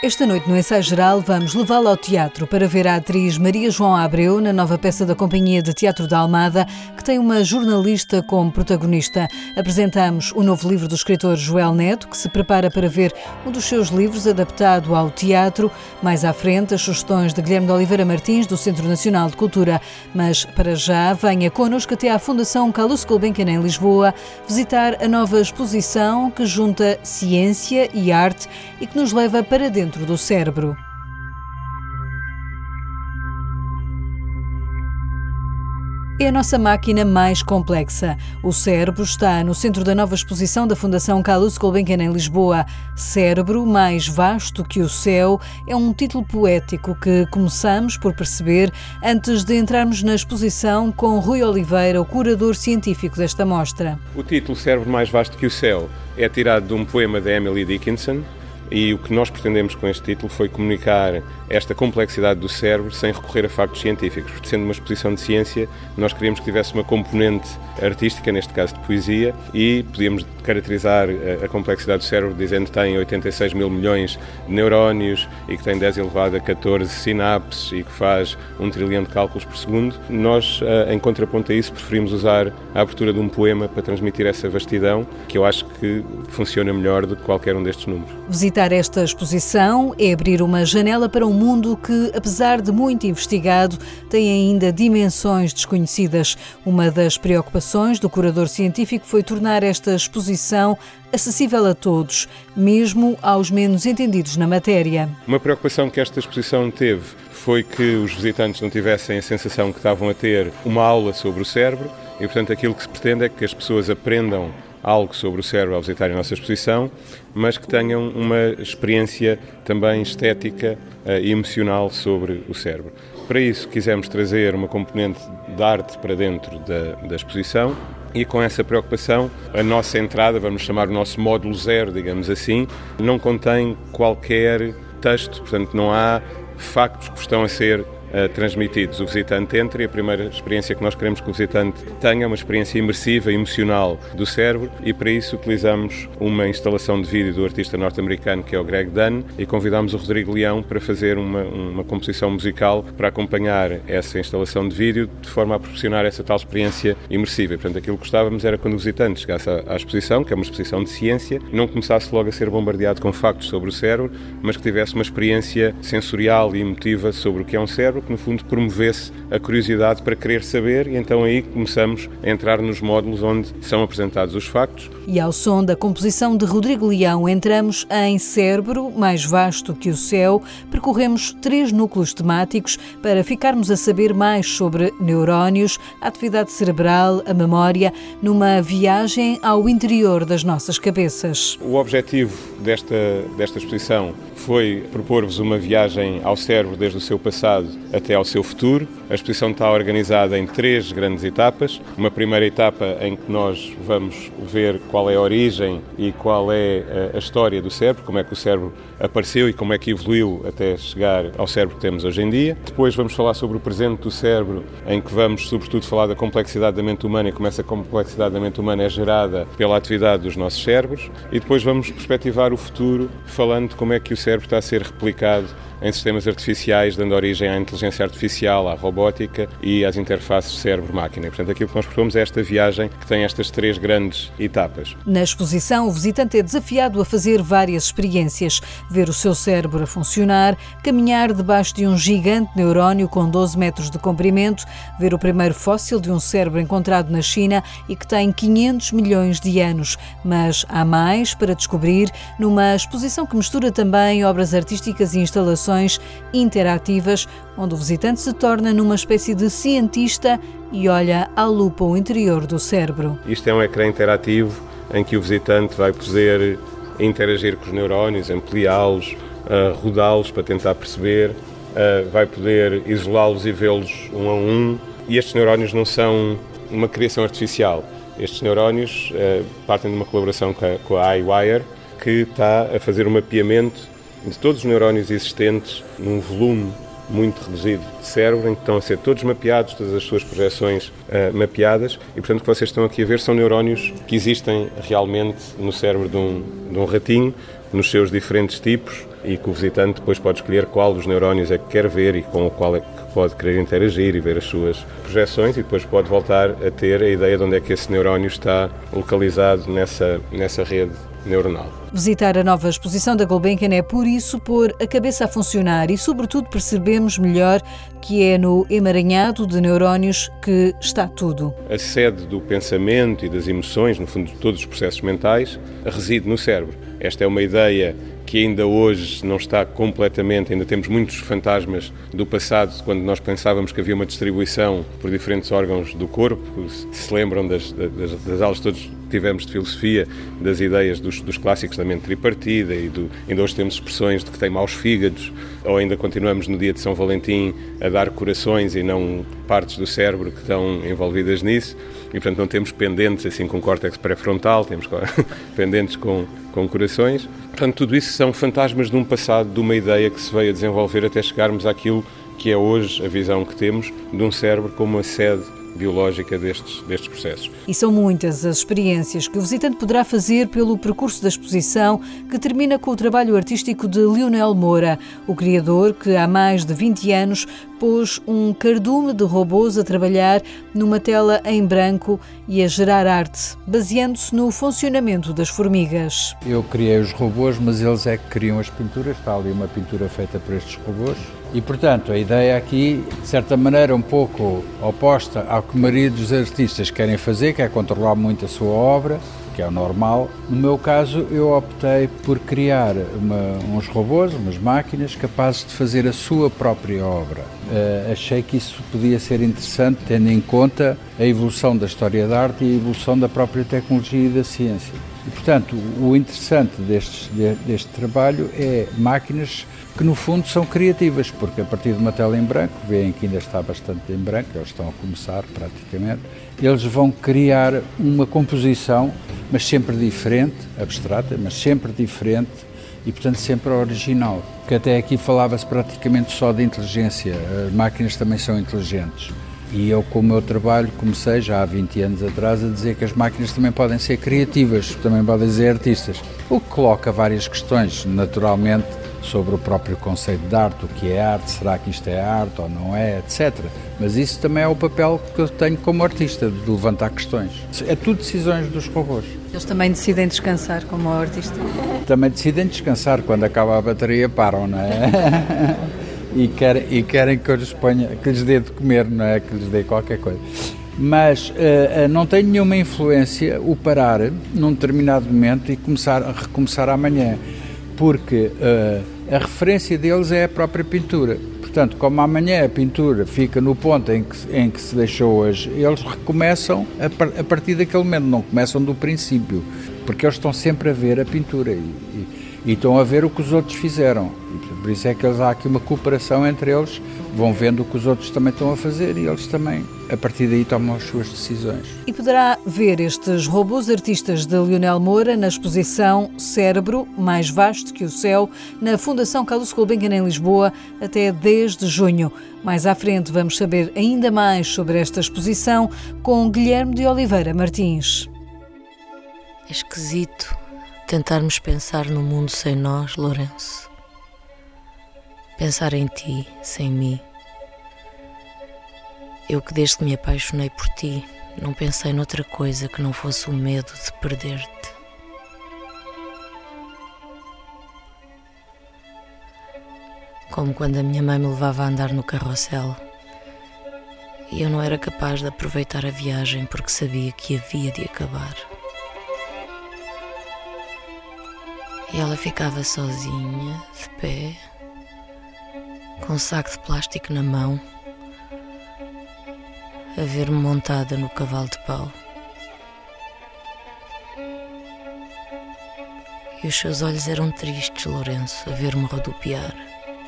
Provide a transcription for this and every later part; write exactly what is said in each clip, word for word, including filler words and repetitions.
Esta noite, no Ensaio Geral, vamos levá-la ao teatro para ver a atriz Maria João Abreu na nova peça da Companhia de Teatro da Almada, que tem uma jornalista como protagonista. Apresentamos o novo livro do escritor Joel Neto, que se prepara para ver um dos seus livros adaptado ao teatro. Mais à frente, as sugestões de Guilherme de Oliveira Martins, do Centro Nacional de Cultura. Mas, para já, venha connosco até à Fundação Calouste Gulbenkian, em Lisboa, visitar a nova exposição que junta ciência e arte e que nos leva para dentro do cérebro. É a nossa máquina mais complexa. O cérebro está no centro da nova exposição da Fundação Calouste Gulbenkian, em Lisboa. Cérebro mais vasto que o céu é um título poético que começamos por perceber antes de entrarmos na exposição com Rui Oliveira, o curador científico desta mostra. O título Cérebro mais vasto que o céu é tirado de um poema de Emily Dickinson. E o que nós pretendemos com este título foi comunicar esta complexidade do cérebro sem recorrer a factos científicos. Porque, sendo uma exposição de ciência, nós queríamos que tivesse uma componente artística, neste caso de poesia, e podíamos caracterizar a complexidade do cérebro dizendo que tem oitenta e seis mil milhões de neurónios e que tem dez elevado a catorze sinapses e que faz um trilhão de cálculos por segundo. Nós, em contraponto a isso, preferimos usar a abertura de um poema para transmitir essa vastidão, que eu acho que funciona melhor do que qualquer um destes números. Visitar esta exposição é abrir uma janela para um mundo que, apesar de muito investigado, tem ainda dimensões desconhecidas. Uma das preocupações do curador científico foi tornar esta exposição acessível a todos, mesmo aos menos entendidos na matéria. Uma preocupação que esta exposição teve foi que os visitantes não tivessem a sensação que estavam a ter uma aula sobre o cérebro e, portanto, aquilo que se pretende é que as pessoas aprendam algo sobre o cérebro ao visitarem a nossa exposição, mas que tenham uma experiência também estética e emocional sobre o cérebro. Para isso, quisemos trazer uma componente de arte para dentro da, da exposição e, com essa preocupação, a nossa entrada, vamos chamar o nosso módulo zero, digamos assim, não contém qualquer texto, portanto não há factos que estão a ser Uh, transmitidos. O visitante entra e a primeira experiência que nós queremos que o visitante tenha é uma experiência imersiva e emocional do cérebro, e para isso utilizamos uma instalação de vídeo do artista norte-americano que é o Greg Dunn e convidamos o Rodrigo Leão para fazer uma, uma composição musical para acompanhar essa instalação de vídeo de forma a proporcionar essa tal experiência imersiva. E, portanto, aquilo que gostávamos era quando o visitante chegasse à, à exposição, que é uma exposição de ciência, não começasse logo a ser bombardeado com factos sobre o cérebro, mas que tivesse uma experiência sensorial e emotiva sobre o que é um cérebro, que no fundo promovesse a curiosidade para querer saber, e então aí começamos a entrar nos módulos onde são apresentados os factos. E ao som da composição de Rodrigo Leão entramos em Cérebro mais vasto que o céu, percorremos três núcleos temáticos para ficarmos a saber mais sobre neurónios, a atividade cerebral, a memória, numa viagem ao interior das nossas cabeças. O objetivo desta, desta exposição foi propor-vos uma viagem ao cérebro desde o seu passado até ao seu futuro. A exposição está organizada em três grandes etapas. Uma primeira etapa em que nós vamos ver qual é a origem e qual é a história do cérebro, como é que o cérebro apareceu e como é que evoluiu até chegar ao cérebro que temos hoje em dia. Depois vamos falar sobre o presente do cérebro, em que vamos sobretudo falar da complexidade da mente humana e como essa complexidade da mente humana é gerada pela atividade dos nossos cérebros. E depois vamos perspectivar o futuro, falando de como é que o cérebro está a ser replicado em sistemas artificiais, dando origem à inteligência artificial, à robótica e às interfaces cérebro-máquina. Portanto, aquilo que nós propomos é esta viagem que tem estas três grandes etapas. Na exposição, o visitante é desafiado a fazer várias experiências. Ver o seu cérebro a funcionar, caminhar debaixo de um gigante neurónio com doze metros de comprimento, ver o primeiro fóssil de um cérebro encontrado na China e que tem quinhentos milhões de anos. Mas há mais para descobrir numa exposição que mistura também obras artísticas e instalações interativas, onde o visitante se torna numa espécie de cientista e olha à lupa o interior do cérebro. Isto é um ecrã interativo em que o visitante vai poder interagir com os neurónios, ampliá-los, uh, rodá-los para tentar perceber, uh, vai poder isolá-los e vê-los um a um. E estes neurónios não são uma criação artificial. Estes neurónios uh, partem de uma colaboração com a, com a iWire, que está a fazer um mapeamento de todos os neurónios existentes num volume muito reduzido de cérebro, em que estão a ser todos mapeados, todas as suas projeções uh, mapeadas, e portanto o que vocês estão aqui a ver são neurónios que existem realmente no cérebro de um, de um ratinho, nos seus diferentes tipos, e que o visitante depois pode escolher qual dos neurónios é que quer ver e com o qual é que pode querer interagir e ver as suas projeções, e depois pode voltar a ter a ideia de onde é que esse neurónio está localizado nessa, nessa rede neuronal. Visitar a nova exposição da Gulbenkian é, por isso, pôr a cabeça a funcionar e, sobretudo, percebemos melhor que é no emaranhado de neurónios que está tudo. A sede do pensamento e das emoções, no fundo de todos os processos mentais, reside no cérebro. Esta é uma ideia que ainda hoje não está completamente, ainda temos muitos fantasmas do passado, quando nós pensávamos que havia uma distribuição por diferentes órgãos do corpo. Se se lembram das, das, das aulas que todos tivemos de filosofia, das ideias dos, dos clássicos da mente tripartida, e do, ainda hoje temos expressões de que tem maus fígados, ou ainda continuamos no dia de São Valentim a dar corações e não partes do cérebro que estão envolvidas nisso, e portanto não temos pendentes assim com córtex pré-frontal, temos pendentes com, com corações. Portanto, tudo isso são fantasmas de um passado, de uma ideia que se veio a desenvolver até chegarmos àquilo que é hoje a visão que temos de um cérebro como a sede biológica destes, destes processos. E são muitas as experiências que o visitante poderá fazer pelo percurso da exposição, que termina com o trabalho artístico de Lionel Moura, o criador que há mais de vinte anos pôs um cardume de robôs a trabalhar numa tela em branco e a gerar arte, baseando-se no funcionamento das formigas. Eu criei os robôs, mas eles é que criam as pinturas. Está ali uma pintura feita por estes robôs. E, portanto, a ideia aqui, de certa maneira, um pouco oposta ao que a maioria dos artistas querem fazer, que é controlar muito a sua obra, que é o normal. No meu caso, eu optei por criar uma, uns robôs, umas máquinas, capazes de fazer a sua própria obra. Uh, achei que isso podia ser interessante, tendo em conta a evolução da história da arte e a evolução da própria tecnologia e da ciência. E, portanto, o interessante destes, de, deste trabalho é máquinas que, no fundo, são criativas, porque a partir de uma tela em branco, veem que ainda está bastante em branco, eles estão a começar praticamente, eles vão criar uma composição, mas sempre diferente, abstrata, mas sempre diferente e, portanto, sempre original. Porque até aqui falava-se praticamente só de inteligência, as máquinas também são inteligentes. E eu, com o meu trabalho, comecei já há vinte anos atrás a dizer que as máquinas também podem ser criativas, também podem ser artistas, o que coloca várias questões, naturalmente, sobre o próprio conceito de arte, o que é arte, será que isto é arte ou não é, etcétera. Mas isso também é o papel que eu tenho como artista, de levantar questões. É tudo decisões dos robôs. Eles também decidem descansar como artista? Também decidem descansar, quando acaba a bateria param, não é? e, querem, e querem que eu lhes ponha, que lhes dê de comer, não é? Que lhes dê qualquer coisa. Mas uh, não tem nenhuma influência o parar num determinado momento e começar a recomeçar amanhã, porque uh, a referência deles é a própria pintura. Portanto, como amanhã a pintura fica no ponto em que, em que se deixou hoje, eles recomeçam a, par, a partir daquele momento, não começam do princípio, porque eles estão sempre a ver a pintura e, e, e estão a ver o que os outros fizeram. E por isso é que eles, há aqui uma cooperação entre eles, vão vendo o que os outros também estão a fazer e eles também, a partir daí, tomam as suas decisões. E poderá ver estes robôs artistas de Lionel Moura na exposição Cérebro, mais vasto que o céu, na Fundação Carlos Gulbenkian em Lisboa, até dez de junho. Mais à frente vamos saber ainda mais sobre esta exposição com Guilherme de Oliveira Martins. É esquisito tentarmos pensar no mundo sem nós, Lourenço. Pensar em ti, sem mim. Eu que desde que me apaixonei por ti, não pensei noutra coisa que não fosse o medo de perder-te. Como quando a minha mãe me levava a andar no carrossel e eu não era capaz de aproveitar a viagem porque sabia que havia de acabar. E ela ficava sozinha, de pé, com um saco de plástico na mão, a ver-me montada no cavalo de pau. E os seus olhos eram tristes, Lourenço, a ver-me rodopiar.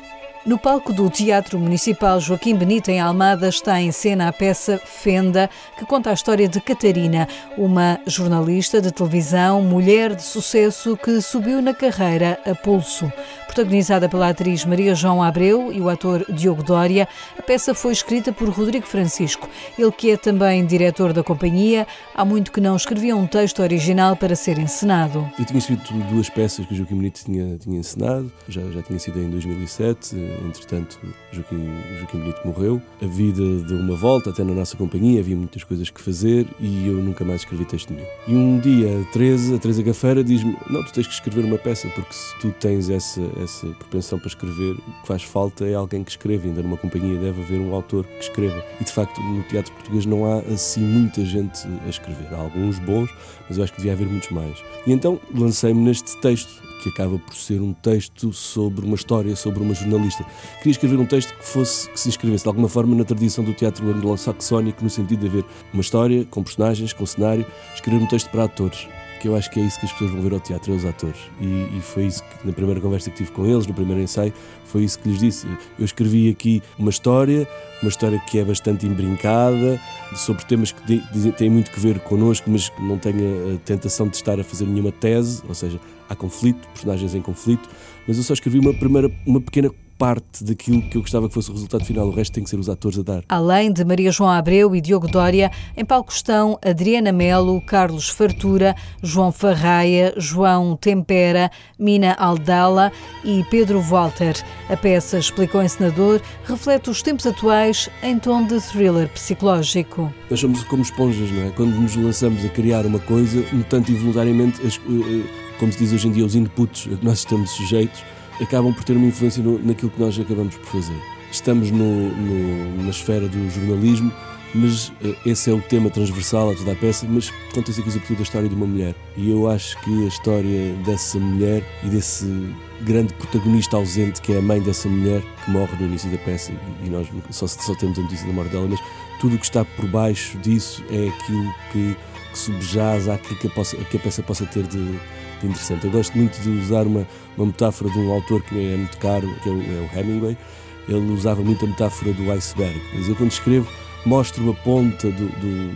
No palco do Teatro Municipal Joaquim Benito, em Almada, está em cena a peça Fenda, que conta a história de Catarina, uma jornalista de televisão, mulher de sucesso que subiu na carreira a pulso. Protagonizada pela atriz Maria João Abreu e o ator Diogo Dória, a peça foi escrita por Rodrigo Francisco. Ele, que é também diretor da companhia, há muito que não escrevia um texto original para ser encenado. Eu tinha escrito duas peças que o Joaquim Benito tinha, tinha encenado, já, já tinha sido em dois mil e sete, entretanto Joaquim, Joaquim Benito morreu. A vida deu uma volta até na nossa companhia, havia muitas coisas que fazer e eu nunca mais escrevi texto nenhum. E um dia a Teresa, a Teresa Gafeira diz-me, não, tu tens que escrever uma peça, porque se tu tens essa, essa propensão para escrever, o que faz falta é alguém que escreva, ainda numa companhia deve haver um autor que escreva. E de facto no teatro português não há assim muita gente a escrever, há alguns bons, mas eu acho que devia haver muitos mais. E então lancei-me neste texto, que acaba por ser um texto sobre uma história, sobre uma jornalista. Queria escrever um texto que fosse, que se inscrevesse de alguma forma na tradição do teatro anglo-saxónico, no sentido de haver uma história, com personagens, com cenário, escrever um texto para atores, que eu acho que é isso que as pessoas vão ver ao teatro, é os atores. E, e foi isso que, na primeira conversa que tive com eles, no primeiro ensaio, foi isso que lhes disse. Eu escrevi aqui uma história, uma história que é bastante embrincada, sobre temas que têm muito que ver connosco, mas que não tenha a tentação de estar a fazer nenhuma tese, ou seja, há conflito, personagens em conflito, mas eu só escrevi uma primeira, uma pequena parte daquilo que eu gostava que fosse o resultado final, o resto tem que ser os atores a dar. Além de Maria João Abreu e Diogo Dória, em palco estão Adriana Melo, Carlos Fartura, João Farraia, João Tempera, Mina Aldala e Pedro Walter. A peça, explica o encenador, reflete os tempos atuais em tom de thriller psicológico. Nós somos como esponjas, não é? Quando nos lançamos a criar uma coisa, um tanto involuntariamente, como se diz hoje em dia, os inputs a que nós estamos sujeitos, acabam por ter uma influência no, naquilo que nós acabamos por fazer. Estamos no, no, na esfera do jornalismo, mas uh, esse é o tema transversal a toda a peça, mas conta-se aqui sobretudo a história de uma mulher. E eu acho que a história dessa mulher e desse grande protagonista ausente, que é a mãe dessa mulher, que morre no início da peça, e, e nós só, só temos a notícia da morte dela, mas tudo o que está por baixo disso é aquilo que, que subjaz àquilo que a, possa, que a peça possa ter de... interessante. Eu gosto muito de usar uma, uma metáfora de um autor que é muito caro, que é o, é o Hemingway. Ele usava muito a metáfora do iceberg. Mas eu, quando escrevo, mostro a ponta do,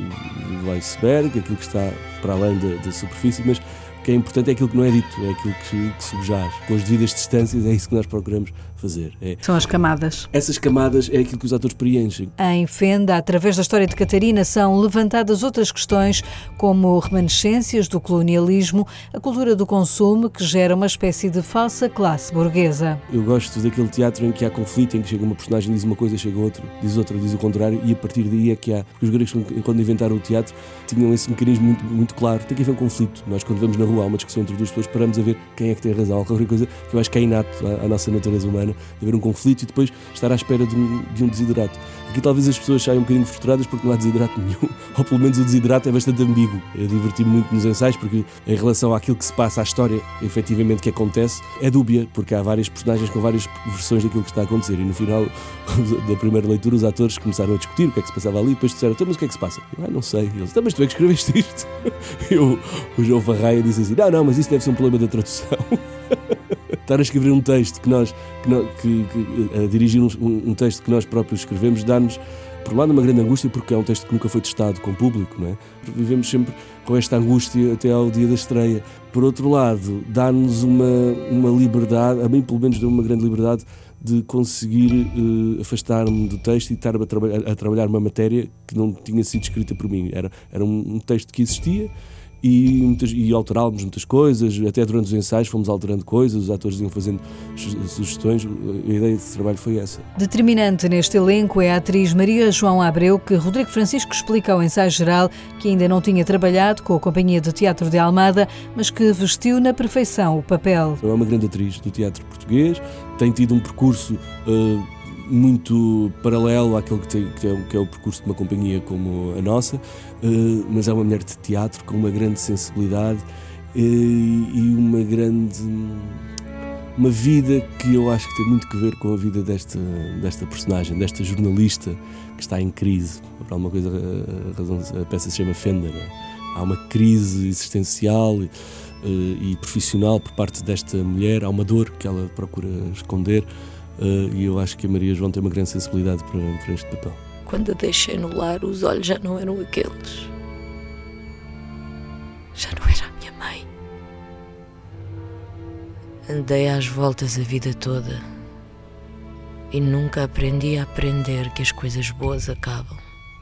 do, do iceberg, aquilo que está para além da, da superfície, mas o que é importante é aquilo que não é dito, é aquilo que, que subjaz. Com as devidas distâncias, é isso que nós procuramos fazer. É, São as camadas. Essas camadas é aquilo que os atores preenchem. Em Fenda, através da história de Catarina, são levantadas outras questões, como remanescências do colonialismo, a cultura do consumo, que gera uma espécie de falsa classe burguesa. Eu gosto daquele teatro em que há conflito, em que chega uma personagem, diz uma coisa, chega outra, diz outra, diz o contrário, e a partir daí é que há. Porque os gregos, quando inventaram o teatro, tinham esse mecanismo muito, muito claro. Tem que haver um conflito. Nós, quando vamos na rua, há uma discussão entre duas pessoas, paramos a ver quem é que tem razão, qualquer coisa que eu acho que é inato à, à nossa natureza humana, de haver um conflito e depois estar à espera de um, de um desidrato. Aqui talvez as pessoas saiam um bocadinho frustradas porque não há desidrato nenhum, ou pelo menos o desidrato é bastante ambíguo. Eu diverti-me muito nos ensaios porque, em relação àquilo que se passa, à história efetivamente que acontece, é dúbia, porque há várias personagens com várias versões daquilo que está a acontecer, e no final da primeira leitura os atores começaram a discutir o que é que se passava ali, e depois disseram, então, mas o que é que se passa? Eu, ah, não sei. E eles, então, mas tu é que escreveste isto? Eu, o João Farraia disse assim, não, não, mas isso deve ser um problema da tradução. Estar a escrever um texto que nós, que, nós, que, que a dirigir um, um texto que nós próprios escrevemos, dá-nos, por um lado, uma grande angústia, porque é um texto que nunca foi testado com o público, não é? Vivemos sempre com esta angústia até ao dia da estreia. Por outro lado, dá-nos uma, uma liberdade, a mim pelo menos deu uma grande liberdade de conseguir uh, afastar-me do texto e estar a, traba- a trabalhar uma matéria que não tinha sido escrita por mim. Era, era um, um texto que existia, E, muitas, e alterávamos muitas coisas, até durante os ensaios fomos alterando coisas, os atores iam fazendo sugestões, a ideia desse trabalho foi essa. Determinante neste elenco é a atriz Maria João Abreu, que Rodrigo Francisco explica ao ensaio geral que ainda não tinha trabalhado com a Companhia de Teatro de Almada, mas que vestiu na perfeição o papel. É uma grande atriz do teatro português, tem tido um percurso uh, muito paralelo àquele que, tem, que, é, que é o percurso de uma companhia como a nossa, uh, mas é uma mulher de teatro com uma grande sensibilidade uh, e uma grande... uma vida que eu acho que tem muito que ver com a vida desta, desta personagem, desta jornalista que está em crise. Por alguma coisa a, razão, a peça se chama Fenda, não é? Há uma crise existencial uh, e profissional por parte desta mulher, há uma dor que ela procura esconder. uh, e eu acho que a Maria João tem uma grande sensibilidade para, para este papel. Quando a deixei no lar, os olhos já não eram aqueles. Já não era a minha mãe. Andei às voltas a vida toda e nunca aprendi a aprender que as coisas boas acabam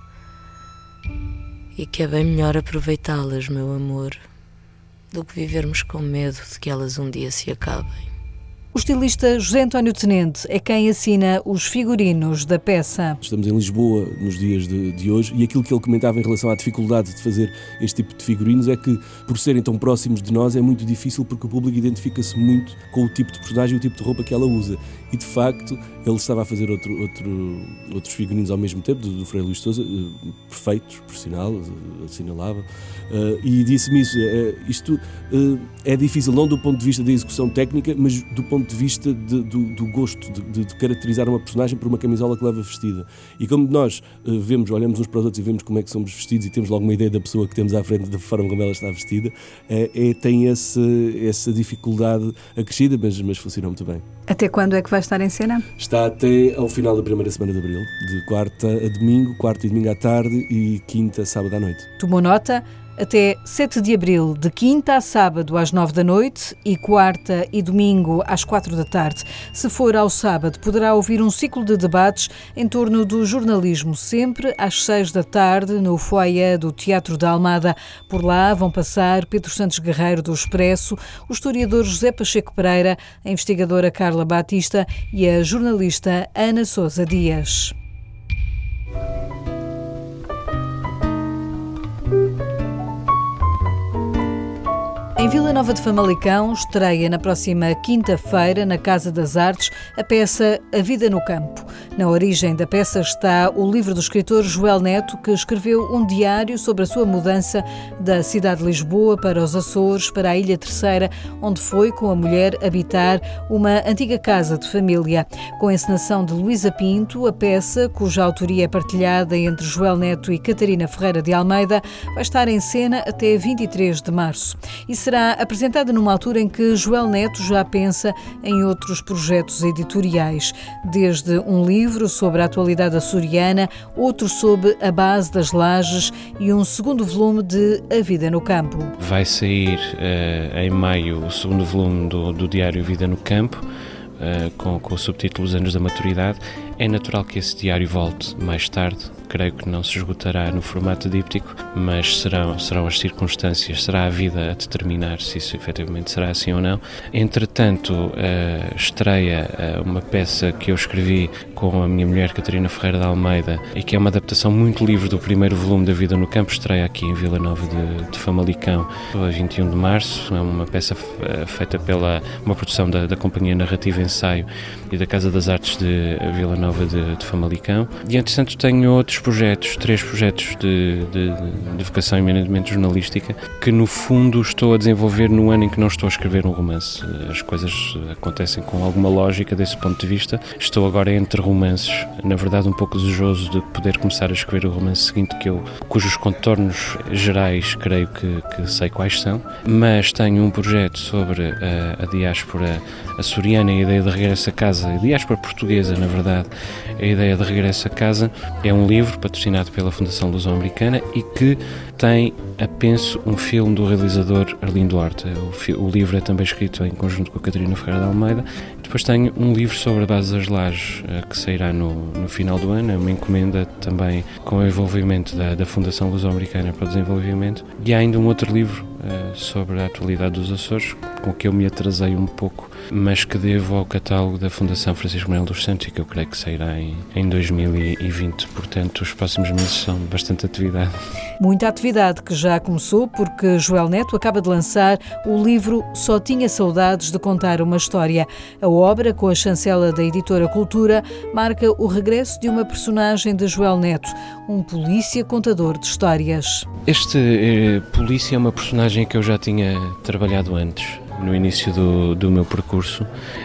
e que é bem melhor aproveitá-las, meu amor, do que vivermos com medo de que elas um dia se acabem. O estilista José António Tenente é quem assina os figurinos da peça. Estamos em Lisboa nos dias de, de hoje e aquilo que ele comentava em relação à dificuldade de fazer este tipo de figurinos é que, por serem tão próximos de nós, é muito difícil porque o público identifica-se muito com o tipo de personagem e o tipo de roupa que ela usa. E, de facto, ele estava a fazer outro, outro, outros figurinos ao mesmo tempo, do, do Frei Luís Sousa, uh, perfeitos, por sinal, uh, assinalava, uh, e disse-me isso, uh, isto uh, é difícil não do ponto de vista da execução técnica, mas do ponto de vista de, do, do gosto de, de caracterizar uma personagem por uma camisola que leva vestida. E como nós uh, vemos, olhamos uns para os outros e vemos como é que somos vestidos e temos logo uma ideia da pessoa que temos à frente, da forma como ela está vestida, uh, é, tem esse, essa dificuldade acrescida, mas, mas funciona muito bem. Até quando é que vai estar em cena? Está até ao final da primeira semana de abril, de quarta a domingo, quarta e domingo à tarde e quinta, sábado à noite. Tomou nota? Até sete de abril, de quinta a sábado às nove da noite e quarta e domingo às quatro da tarde. Se for ao sábado, poderá ouvir um ciclo de debates em torno do jornalismo, sempre às seis da tarde, no foyer do Teatro da Almada. Por lá vão passar Pedro Santos Guerreiro, do Expresso, o historiador José Pacheco Pereira, a investigadora Carla Batista e a jornalista Ana Sousa Dias. Em Vila Nova de Famalicão, estreia na próxima quinta-feira, na Casa das Artes, a peça A Vida no Campo. Na origem da peça está o livro do escritor Joel Neto, que escreveu um diário sobre a sua mudança da cidade de Lisboa para os Açores, para a Ilha Terceira, onde foi, com a mulher, habitar uma antiga casa de família. Com a encenação de Luísa Pinto, a peça, cuja autoria é partilhada entre Joel Neto e Catarina Ferreira de Almeida, vai estar em cena até vinte e três de março. E será apresentada numa altura em que Joel Neto já pensa em outros projetos editoriais, desde um livro sobre a atualidade açoriana, outro sobre a base das lajes e um segundo volume de A Vida no Campo. Vai sair uh, em maio o segundo volume do, do diário Vida no Campo, uh, com, com o subtítulo Os Anos da Maturidade. É natural que esse diário volte mais tarde, creio que não se esgotará no formato díptico, mas serão, serão as circunstâncias, será a vida a determinar se isso efetivamente será assim ou não. Entretanto, uh, estreia uh, uma peça que eu escrevi com a minha mulher Catarina Ferreira de Almeida e que é uma adaptação muito livre do primeiro volume da Vida no Campo, estreia aqui em Vila Nova de, de Famalicão, a vinte e um de março. É uma peça uh, feita pela uma produção da, da Companhia Narrativa Ensaio e da Casa das Artes de Vila Nova De, de Famalicão. E, entretanto, tenho outros projetos, três projetos de, de, de vocação eminentemente jornalística, que, no fundo, estou a desenvolver no ano em que não estou a escrever um romance. As coisas acontecem com alguma lógica desse ponto de vista. Estou agora entre romances, na verdade, um pouco desejoso de poder começar a escrever o romance seguinte, que eu, cujos contornos gerais creio que, que sei quais são, mas tenho um projeto sobre a, a diáspora açoriana e a ideia de regresso a casa, a diáspora portuguesa, na verdade. A ideia de regresso a casa é um livro patrocinado pela Fundação Luso-Americana e que tem, a penso, um filme do realizador Arlindo Horta. O, fi- o livro é também escrito em conjunto com a Catarina Ferreira de Almeida. Depois tenho um livro sobre a base das lajes, que sairá no, no final do ano, é uma encomenda também com o envolvimento da, da Fundação Luso-Americana para o Desenvolvimento. E há ainda um outro livro uh, sobre a atualidade dos Açores, com que eu me atrasei um pouco, mas que devo ao catálogo da Fundação Francisco Manuel dos Santos e que eu creio que sairá em, em dois mil e vinte. Portanto, os próximos meses são bastante atividade. Muita atividade que já começou porque Joel Neto acaba de lançar o livro Só Tinha Saudades de Contar uma História. A obra, com a chancela da editora Cultura, marca o regresso de uma personagem de Joel Neto, um polícia contador de histórias. Este eh, polícia é uma personagem que eu já tinha trabalhado antes, no início do, do meu percurso,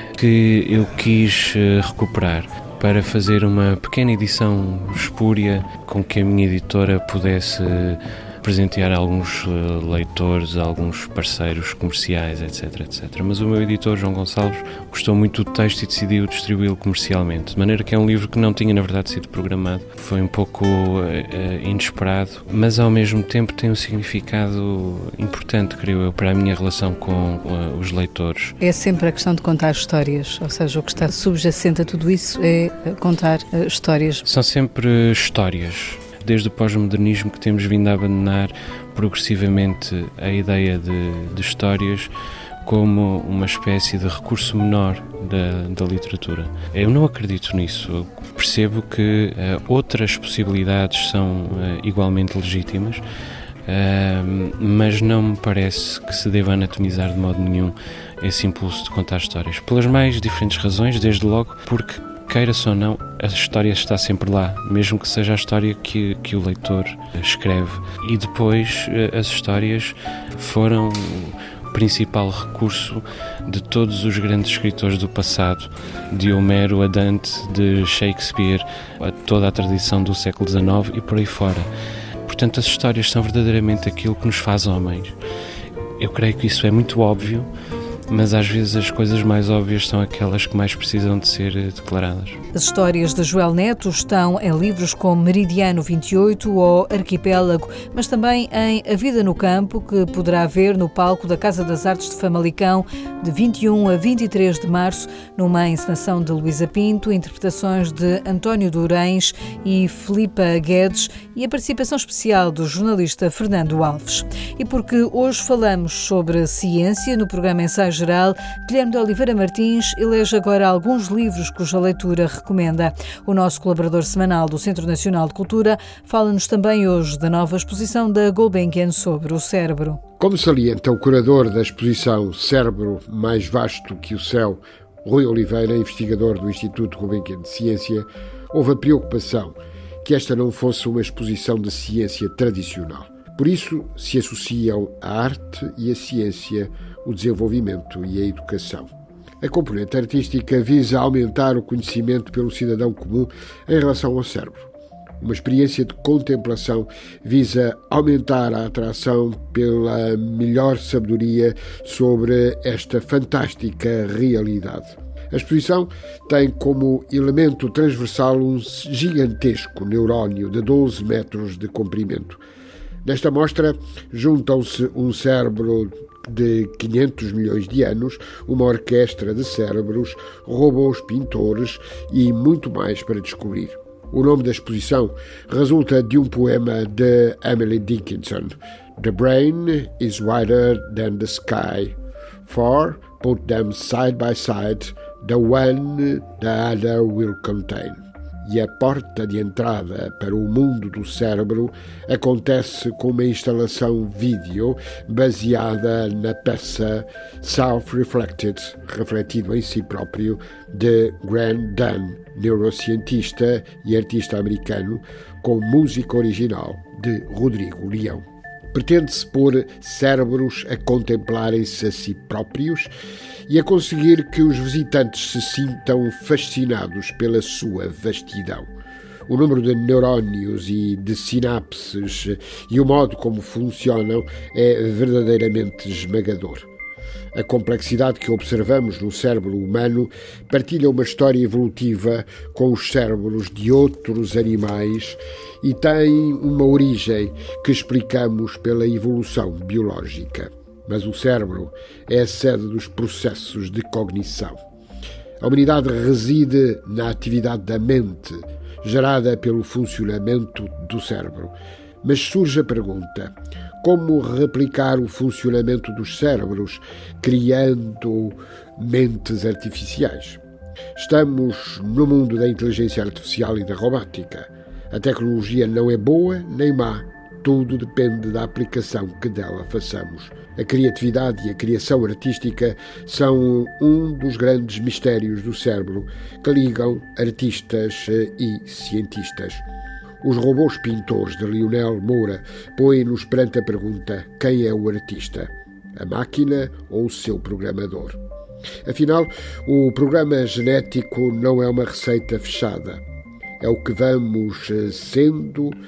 que eu quis eh, recuperar para fazer uma pequena edição espúria com que a minha editora pudesse presentear alguns uh, leitores, alguns parceiros comerciais, etc, etcétera. Mas o meu editor, João Gonçalves, gostou muito do texto e decidiu distribuí-lo comercialmente, de maneira que é um livro que não tinha, na verdade, sido programado. Foi um pouco uh, inesperado, mas ao mesmo tempo tem um significado importante, creio eu, para a minha relação com uh, os leitores. É sempre a questão de contar histórias, ou seja, o que está subjacente a tudo isso é contar uh, histórias. São sempre histórias. Desde o pós-modernismo que temos vindo a abandonar progressivamente a ideia de, de histórias como uma espécie de recurso menor da, da literatura. Eu não acredito nisso. Eu percebo que uh, outras possibilidades são uh, igualmente legítimas, uh, mas não me parece que se deva anatomizar de modo nenhum esse impulso de contar histórias. Pelas mais diferentes razões, desde logo porque, queira-se ou não, a história está sempre lá, mesmo que seja a história que, que o leitor escreve. E depois as histórias foram o principal recurso de todos os grandes escritores do passado, de Homero a Dante, de Shakespeare, a toda a tradição do século dezenove e por aí fora. Portanto, as histórias são verdadeiramente aquilo que nos faz homens. Eu creio que isso é muito óbvio, mas às vezes as coisas mais óbvias são aquelas que mais precisam de ser declaradas. As histórias de Joel Neto estão em livros como Meridiano vinte e oito ou Arquipélago, mas também em A Vida no Campo, que poderá ver no palco da Casa das Artes de Famalicão de vinte e um a vinte e três de março, numa encenação de Luísa Pinto, interpretações de António Durães e Filipa Guedes e a participação especial do jornalista Fernando Alves. E porque hoje falamos sobre ciência no programa Ensaio Geral, Guilherme de Oliveira Martins elege agora alguns livros cuja leitura recomenda. O nosso colaborador semanal do Centro Nacional de Cultura fala-nos também hoje da nova exposição da Gulbenkian sobre o cérebro. Como salienta o curador da exposição Cérebro Mais Vasto que o Céu, Rui Oliveira, investigador do Instituto Gulbenkian de Ciência, houve a preocupação que esta não fosse uma exposição de ciência tradicional. Por isso se associam a arte e a ciência, o desenvolvimento e a educação. A componente artística visa aumentar o conhecimento pelo cidadão comum em relação ao cérebro. Uma experiência de contemplação visa aumentar a atração pela melhor sabedoria sobre esta fantástica realidade. A exposição tem como elemento transversal um gigantesco neurónio de doze metros de comprimento. Nesta mostra juntam-se um cérebro de quinhentos milhões de anos, uma orquestra de cérebros, robôs pintores e muito mais para descobrir. O nome da exposição resulta de um poema de Emily Dickinson. The brain is wider than the sky, for put them side by side, the one the other will contain. E a porta de entrada para o mundo do cérebro acontece com uma instalação vídeo baseada na peça Self-Reflected, refletido em si próprio, de Grant Dunn, neurocientista e artista americano, com música original de Rodrigo Leão. Pretende-se pôr cérebros a contemplarem-se a si próprios e a conseguir que os visitantes se sintam fascinados pela sua vastidão. O número de neurónios e de sinapses e o modo como funcionam é verdadeiramente esmagador. A complexidade que observamos no cérebro humano partilha uma história evolutiva com os cérebros de outros animais e tem uma origem que explicamos pela evolução biológica. Mas o cérebro é a sede dos processos de cognição. A humanidade reside na atividade da mente, gerada pelo funcionamento do cérebro. Mas surge a pergunta: como replicar o funcionamento dos cérebros criando mentes artificiais? Estamos no mundo da inteligência artificial e da robótica. A tecnologia não é boa nem má. Tudo depende da aplicação que dela façamos. A criatividade e a criação artística são um dos grandes mistérios do cérebro que ligam artistas e cientistas. Os robôs pintores de Lionel Moura põem-nos perante a pergunta: quem é o artista? A máquina ou o seu programador? Afinal, o programa genético não é uma receita fechada. É o que vamos sendo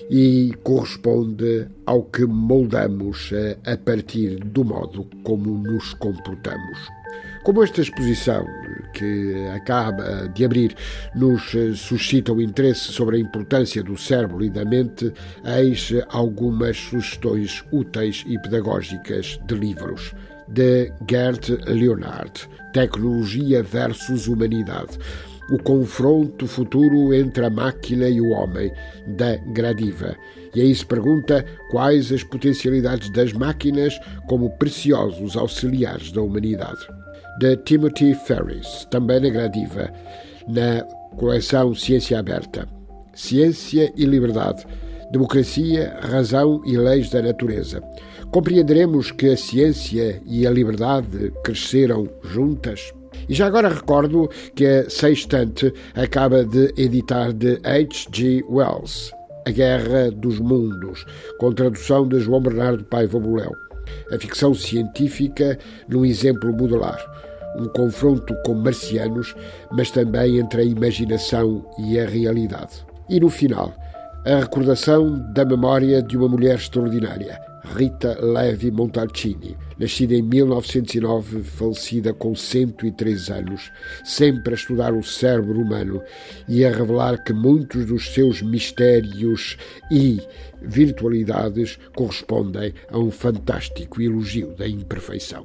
e corresponde ao que moldamos a partir do modo como nos comportamos. Como esta exposição que acaba de abrir nos suscita o interesse sobre a importância do cérebro e da mente, eis algumas sugestões úteis e pedagógicas de livros. De Gerd Leonhard, Tecnologia versus Humanidade. O confronto futuro entre a máquina e o homem, da Gradiva. E aí se pergunta quais as potencialidades das máquinas como preciosos auxiliares da humanidade. De Timothy Ferris, também na Gradiva, na coleção Ciência Aberta. Ciência e Liberdade. Democracia, Razão e Leis da Natureza. Compreenderemos que a ciência e a liberdade cresceram juntas? E já agora recordo que a Sextante acaba de editar de H G Wells, A Guerra dos Mundos, com tradução de João Bernardo Paiva Boleu. A ficção científica num exemplo modular. Um confronto com marcianos, mas também entre a imaginação e a realidade. E no final, a recordação da memória de uma mulher extraordinária, Rita Levi Montalcini, nascida em mil novecentos e nove, falecida com cento e três anos, sempre a estudar o cérebro humano e a revelar que muitos dos seus mistérios e virtualidades correspondem a um fantástico elogio da imperfeição.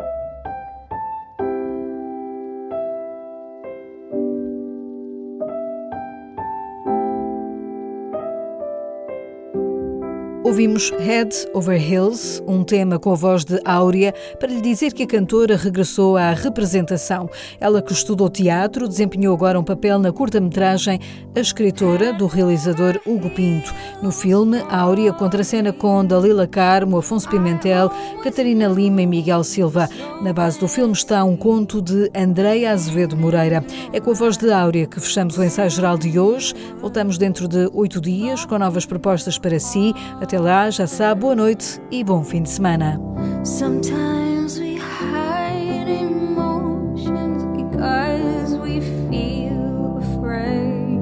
Ouvimos Head Over Heels, um tema com a voz de Áurea, para lhe dizer que a cantora regressou à representação. Ela que estudou teatro, desempenhou agora um papel na curta-metragem A Escritora, do realizador Hugo Pinto. No filme, Áurea contracena com Dalila Carmo, Afonso Pimentel, Catarina Lima e Miguel Silva. Na base do filme está um conto de Andreia Azevedo Moreira. É com a voz de Áurea que fechamos o ensaio geral de hoje. Voltamos dentro de oito dias com novas propostas para si. Até lá, já sabe, boa noite e bom fim de semana. Sometimes we hide emotions because we feel afraid.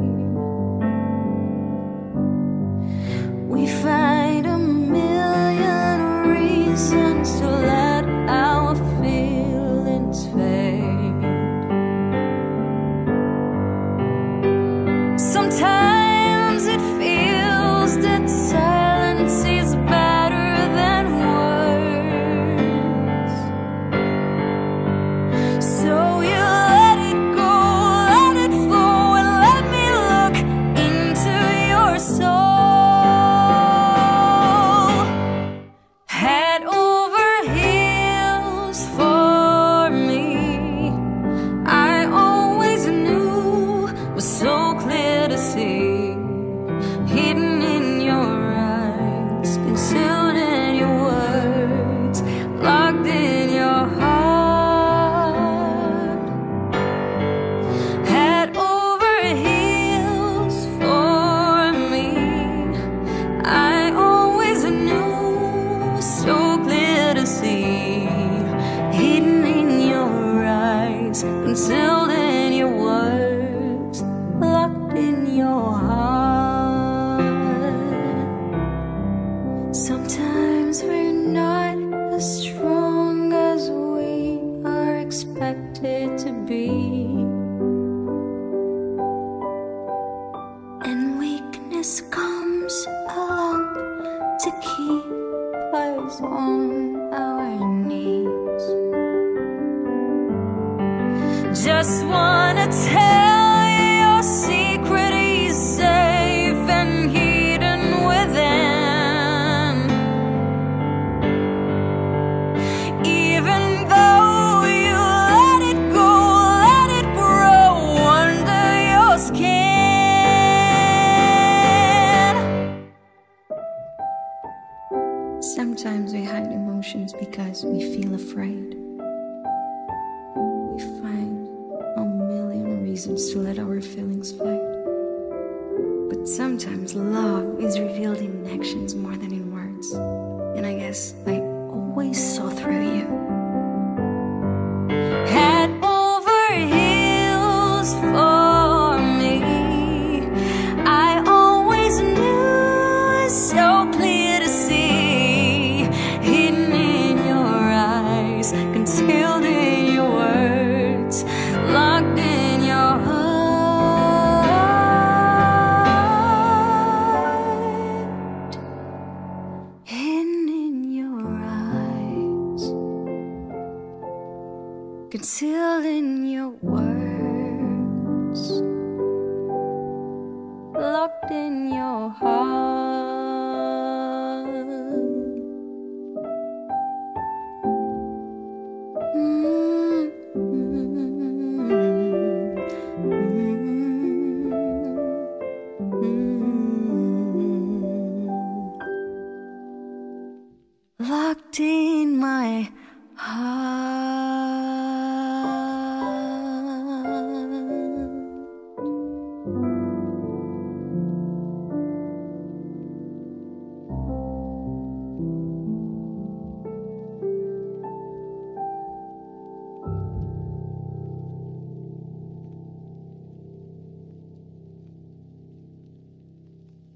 We find a million reasons to let our feelings fade. Sometimes it feels that silence is better than words. So you let it go, let it flow, and let me look into your soul. Head over heels for me. I always knew was so clear to see, hidden in your eyes, concealed in your words, locked in your heart. Head over heels for me. I always knew, so clear to see, hidden in your eyes, concealed in your words, locked in your heart. Sometimes we're not as strong as we are expected to be, and weakness comes along to keep us on our knees. Just wanna tell you your secret is safe and hidden within. Even though you let it go, let it grow under your skin. Sometimes we hide emotions because we feel afraid. We find a million reasons to let our feelings fight. But sometimes love is revealed in actions more than in words. And I guess I always saw through you. Head over heels for me. I always knew concealed in your words, locked in your heart. Mm-hmm. Mm-hmm. Locked in my heart.